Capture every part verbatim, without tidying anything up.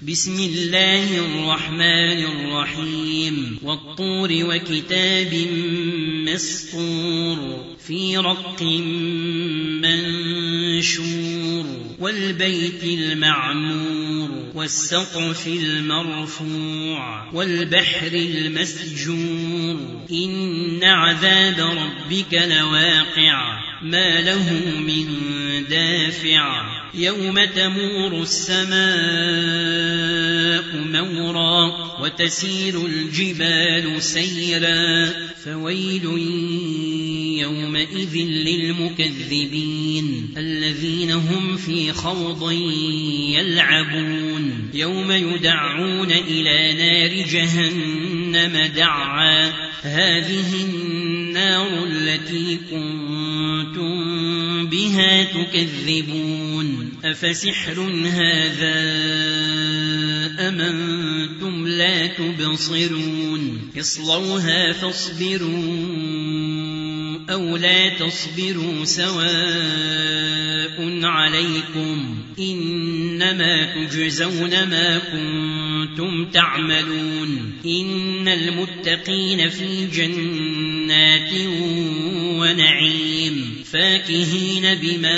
بسم الله الرحمن الرحيم والطور وكتاب مسطور في رق منشور والبيت المعمور والسقف المرفوع والبحر المسجور إن عذاب ربك لواقع ما له من دافع يوم تمور السماء مورا وتسير الجبال سيرا فويل يومئذ للمكذبين الذين هم في خوض يلعبون يوم يدعون إلى نار جهنم دعا هذه النار التي كنتم بها تكذبون أفسحر هذا أم أنتم لا تبصرون اصلوها فاصبروا أو لا تصبروا سواء عليكم إنما تجزون ما كنتم تعملون إن المتقين في جنات ونعيم فاكهين بما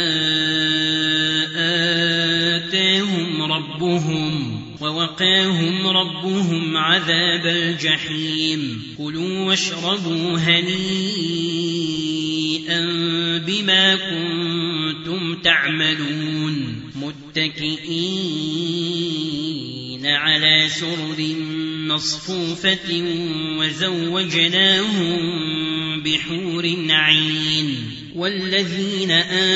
آتاهم ربهم ووقاهم ربهم عذاب الجحيم كلوا واشربوا هنيئا بما كنتم تعملون متكئين على سرر مصفوفة وزوجناهم بحور عين والذين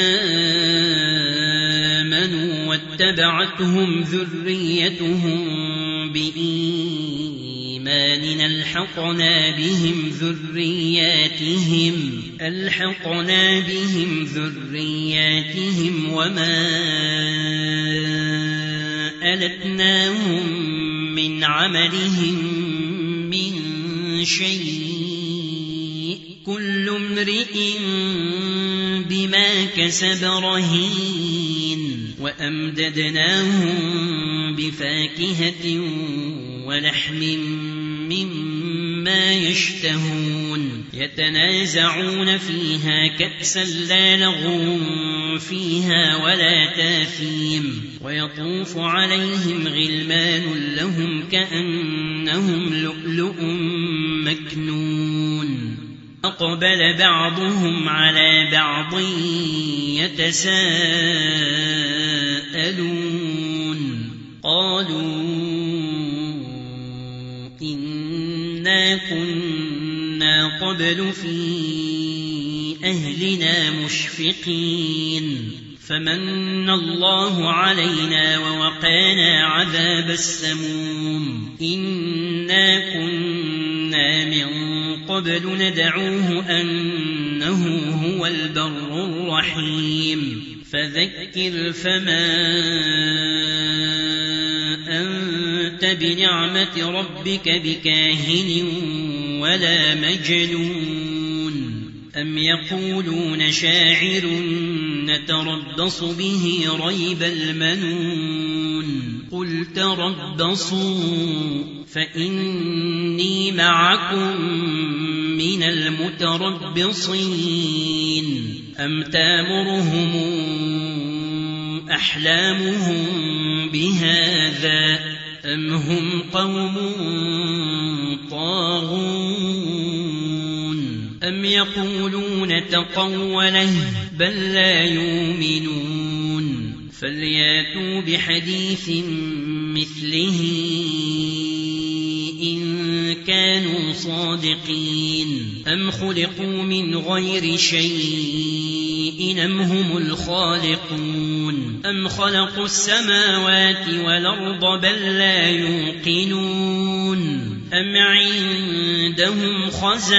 آمنوا واتبعتهم ذريتهم بإيمان ألحقنا بهم ذرياتهم ألحقنا بهم ذرياتهم وما ألتناهم من عملهم من شيء كل امرئ بما كسب رهين وأمددناهم بفاكهة ولحم مما يشتهون يتنازعون فيها كأسا لا لغو فيها ولا تاثيم ويطوف عليهم غلمان لهم كأنهم لؤلؤ مكنون أقبل بعضهم على بعض يتساءلون قالوا إنا كنا قبل في أهلنا مشفقين فمن الله علينا ووقانا عذاب السموم إنا كنا من قبل ندعوه أنه هو البر الرحيم فذكر فما أنت بنعمة ربك بكاهن ولا مجنون أم يقولون شاعر نتربص به ريب المنون قل تربصوا فإني معكم من المتربصين أم تامرهم أحلامهم بهذا أم هم قوم طاغون أم يقولون تقوله بل لا يؤمنون فلياتوا بحديث مثله إن كانوا صادقين أم خلقوا من غير شيء أم هم الخالقون أم خلقوا السماوات والأرض بل لا يوقنون أم عندهم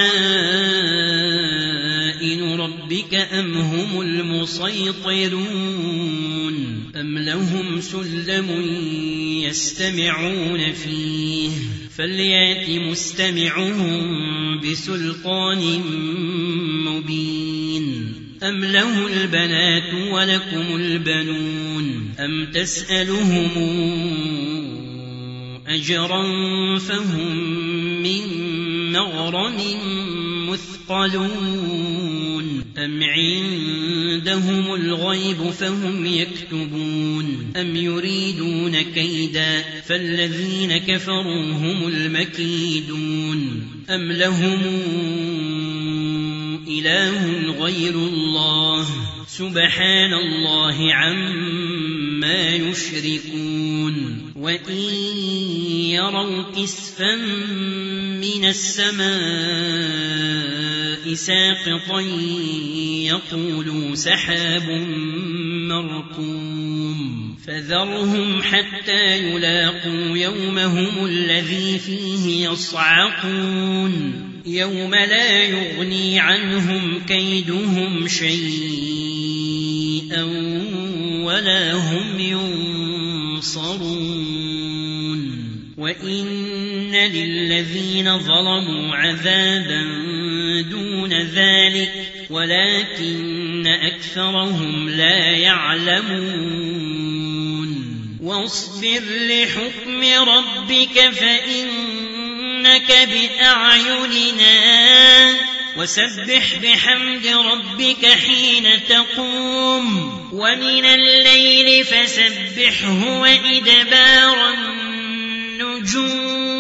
خزائن ربك أم هم المسيطرون أم لهم سلم يستمعون فيه فليات مستمعهم بسلطان مبين أم له البنات ولكم البنون أم تسألهم فجرا فهم من مغرم مثقلون أم عندهم الغيب فهم يكتبون أم يريدون كيدا فالذين كفروا هم المكيدون أم لهم إله غير الله سبحان الله عما يشركون وإن يروا كسفا من السماء ساقطا يقولوا سحاب مركوم فذرهم حتى يلاقوا يومهم الذي فيه يصعقون يوم لا يغني عنهم كيدهم شيئا ولا هم ينصرون وإن للذين ظلموا عذابا دون ذلك ولكن أكثرهم لا يعلمون واصبر لحكم ربك فإنك بأعيننا وسبح بحمد ربك حين تقوم ومن الليل فسبحه وإدبار النجوم